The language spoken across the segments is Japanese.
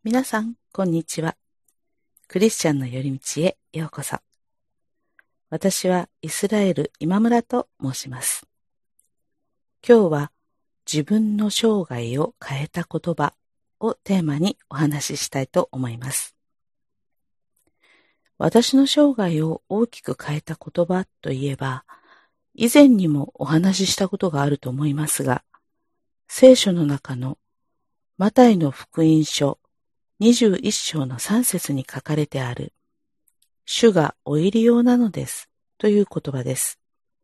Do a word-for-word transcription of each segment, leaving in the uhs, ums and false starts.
皆さん、こんにちは。クリスチャンの寄り道へようこそ。私はイスラエル今村と申します。今日は自分の生涯を変えた言葉をテーマにお話ししたいと思います。私の生涯を大きく変えた言葉といえば、以前にもお話ししたことがあると思いますが、聖書の中のマタイの福音書にじゅういっ章のさん節に書かれてある、主がお入り用なのですという言葉です。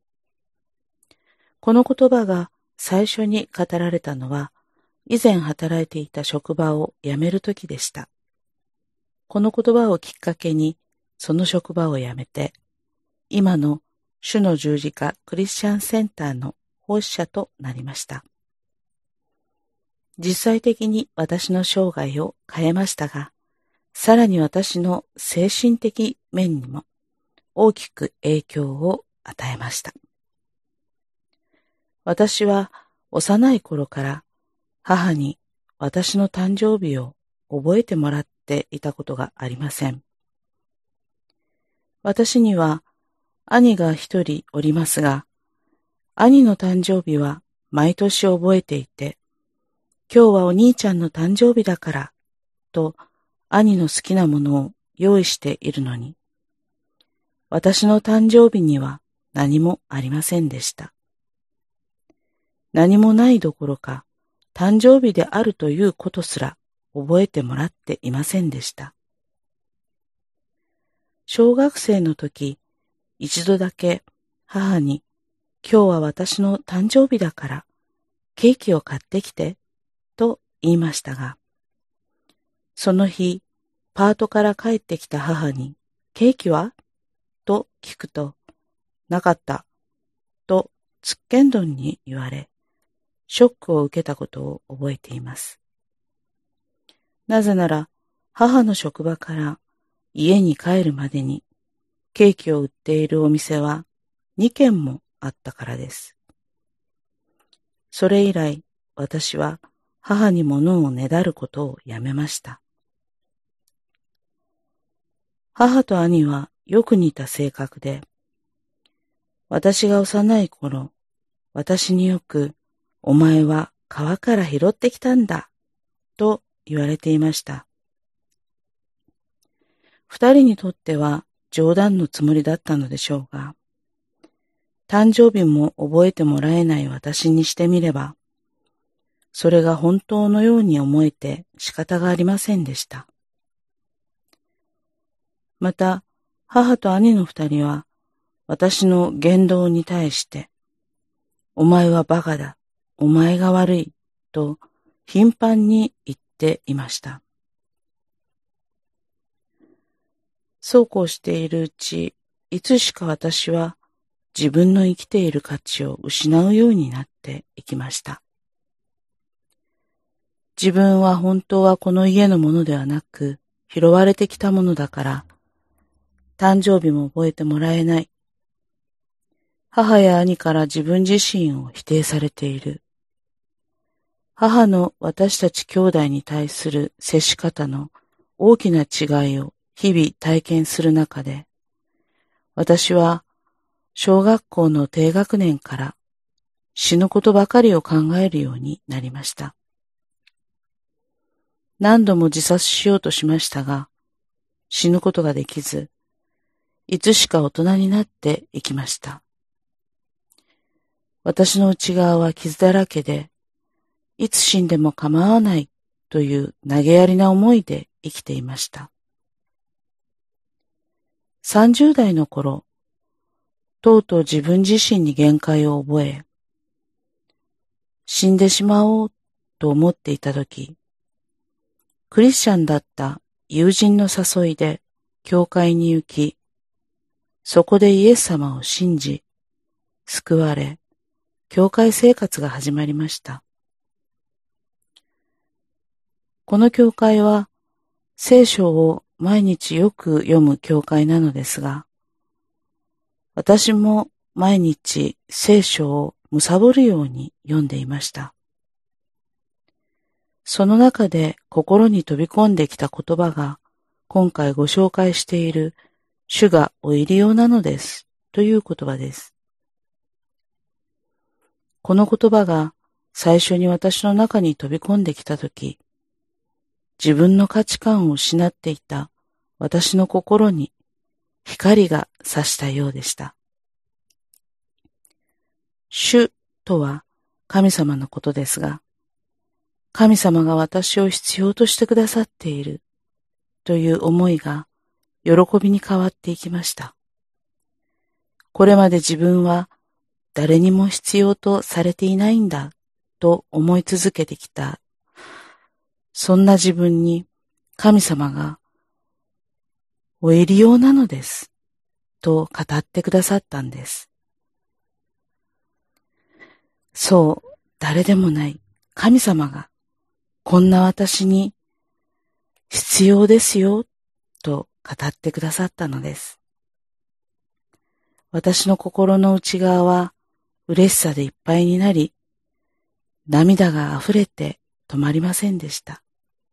この言葉が最初に語られたのは、以前働いていた職場を辞めるときでした。この言葉をきっかけに、その職場を辞めて、今の主の十字架クリスチャンセンターの奉仕者となりました。実際的に私の生涯を変えましたが、さらに私の精神的面にも大きく影響を与えました。私は幼い頃から母に私の誕生日を覚えてもらっていたことがありません。私には兄が一人おりますが、兄の誕生日は毎年覚えていて、今日はお兄ちゃんの誕生日だからと兄の好きなものを用意しているのに、私の誕生日には何もありませんでした。何もないどころか、誕生日であるということすら覚えてもらっていませんでした。小学生の時、一度だけ母に、今日は私の誕生日だからケーキを買ってきてと言いましたが、その日、パートから帰ってきた母に、ケーキはと聞くと、なかったとつっけんどんに言われ、ショックを受けたことを覚えています。なぜなら、母の職場から家に帰るまでに、ケーキを売っているお店はにけんもあったからです。それ以来、私は母に物をねだることをやめました。母と兄はよく似た性格で、私が幼い頃、私によく、お前は川から拾ってきたんだ、と言われていました。二人にとっては冗談のつもりだったのでしょうが、誕生日も覚えてもらえない私にしてみれば、それが本当のように思えて仕方がありませんでした。また、母と兄の二人は、私の言動に対して、お前はバカだ、お前が悪い、と頻繁に言っていました。そうこうしているうち、いつしか私は自分の生きている価値を失うようになっていきました。自分は本当はこの家のものではなく、拾われてきたものだから、誕生日も覚えてもらえない。母や兄から自分自身を否定されている。母の私たち兄弟に対する接し方の大きな違いを日々体験する中で、私は小学校の低学年から死ぬことばかりを考えるようになりました。何度も自殺しようとしましたが、死ぬことができず、いつしか大人になっていきました。私の内側は傷だらけで、いつ死んでも構わないという投げやりな思いで生きていました。さんじゅう代の頃、とうとう自分自身に限界を覚え、死んでしまおうと思っていたとき、クリスチャンだった友人の誘いで教会に行き、そこでイエス様を信じ、救われ、教会生活が始まりました。この教会は聖書を毎日よく読む教会なのですが、私も毎日聖書を貪るように読んでいました。 その中で心に飛び込んできた言葉が、今回ご紹介している、主がお入り用なのです、という言葉です。この言葉が最初に私の中に飛び込んできたとき、自分の価値観を失っていた私の心に光が差したようでした。主とは神様のことですが、神様が私を必要としてくださっているという思いが喜びに変わっていきました。これまで自分は誰にも必要とされていないんだと思い続けてきた。そんな自分に神様がお入り用なのですと語ってくださったんです。そう、誰でもない神様がこんな私に必要ですよと語ってくださったのです。私の心の内側は嬉しさでいっぱいになり、涙が溢れて止まりませんでした。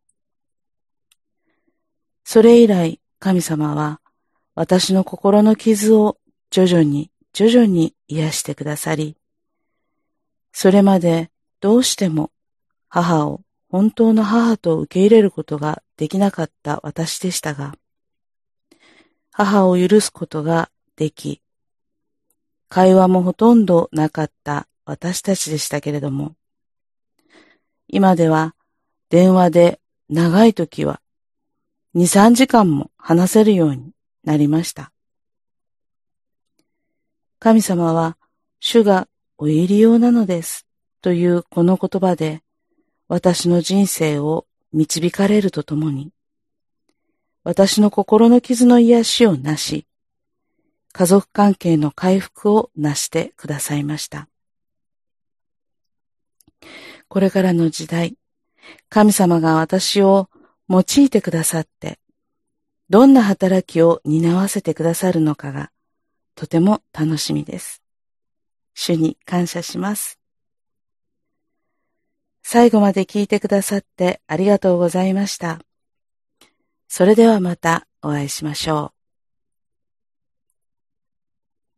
それ以来、神様は私の心の傷を徐々に徐々に癒してくださり、それまでどうしても母を本当の母と受け入れることができなかった私でしたが、母を許すことができ、会話もほとんどなかった私たちでしたけれども、今では電話で長い時はに、さんじかんも話せるようになりました。神様は主がお入り用なのですというこの言葉で私の人生を導かれるとともに、私の心の傷の癒しをなし、家族関係の回復をなしてくださいました。これからの時代、神様が私を用いてくださって、どんな働きを担わせてくださるのかがとても楽しみです。主に感謝します。最後まで聞いてくださってありがとうございました。それではまたお会いしましょう。